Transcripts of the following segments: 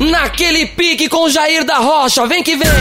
Naquele pique com Jair da Rocha, vem que vem.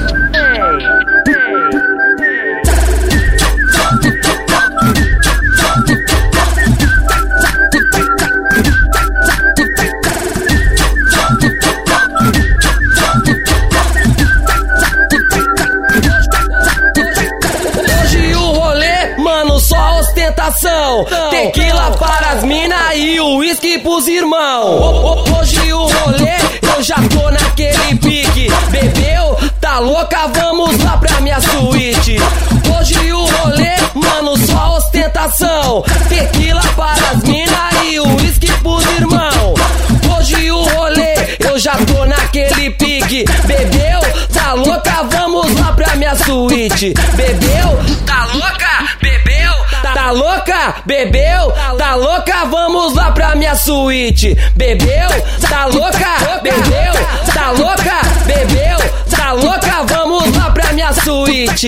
Hoje o rolê, mano, só ostentação. Tequila para as mina e o uísque pros irmão. Hoje o rolê, eu já tô naquele pique. Bebeu, tá louca, vamos lá pra minha suíte. Hoje o rolê, mano, só ostentação. Tequila para as mina e o uísque pros irmão. Hoje o rolê, eu já tô naquele pique. Bebeu, tá louca, vamos lá pra minha suíte. Bebeu, tá louca, bebeu, tá louca, bebeu, tá louca, vamos lá pra minha suíte. Bebeu, tá louca, bebeu, tá louca, bebeu, tá louca, vamos lá pra minha suíte.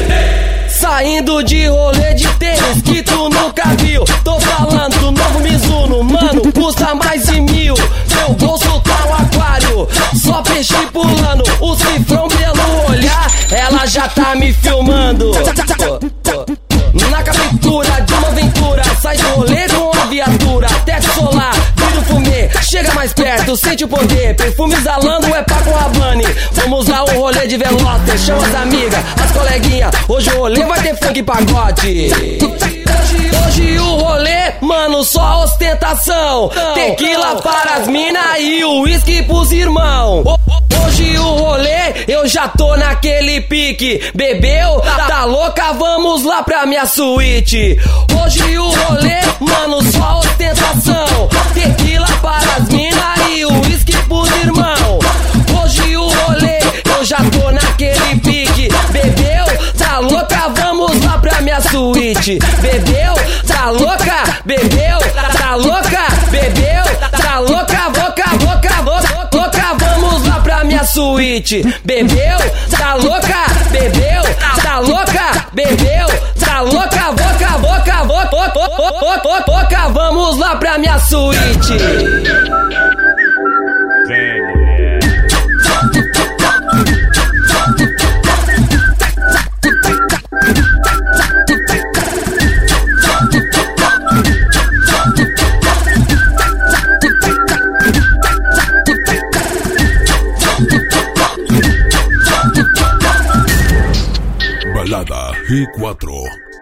Saindo de rolê de tênis que tu nunca viu. Tô falando do novo Mizuno, mano, custa mais de 1000. Meu bolso tá um aquário, só peixe pulando. O cifrão pelo olhar, ela já tá me filmando. Na captura de uma aventura, sai do rolê com a viatura. Teto solar, vira o fumê, chega mais perto, sente o poder. Perfume exalando é Paco Rabanne. Vamos lá o rolê de Veloster, chama as amigas, as coleguinhas. Hoje o rolê vai ter funk e pagode. Hoje o rolê, mano, só ostentação. Tequila para as mina e o uísque pros irmão. Hoje o rolê, eu já tô naquele pique. Bebeu, tá louca, vamos lá pra minha suíte. Hoje o rolê, mano, só ostentação. Tequila para as mina e o uísque pros irmão. Hoje o rolê, eu já tô naquele pique. Bebeu, tá louca, vamos lá pra minha suíte. Bebeu, tá louca, bebeu, tá louca, bebeu, tá louca, louca, vamos lá pra minha suíte. Bebeu, tá louca, bebeu, tá louca, bebeu, tá louca, louca, vamos lá pra minha suíte. Vem, mulher. Balada G4